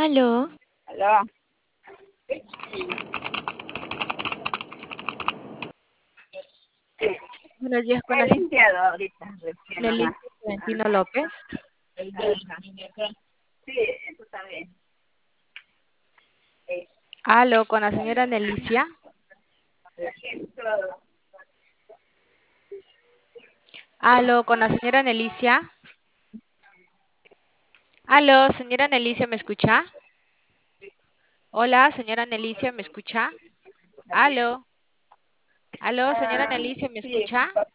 Aló, Aló. Sí, buenos días con he la señora limpiado ahorita, recién nomás. Nelly Valentino Ajá. López. Ajá. Sí, eso está bien. Eh, Aló, con la señora Nelicia. Esto, Aló, con la señora Nelicia. Aló, señora Nelicia, ¿me escucha? Hola, señora Nelicia, ¿me escucha? Aló, aló, señora ah, Nelicia, ¿me sí, escucha?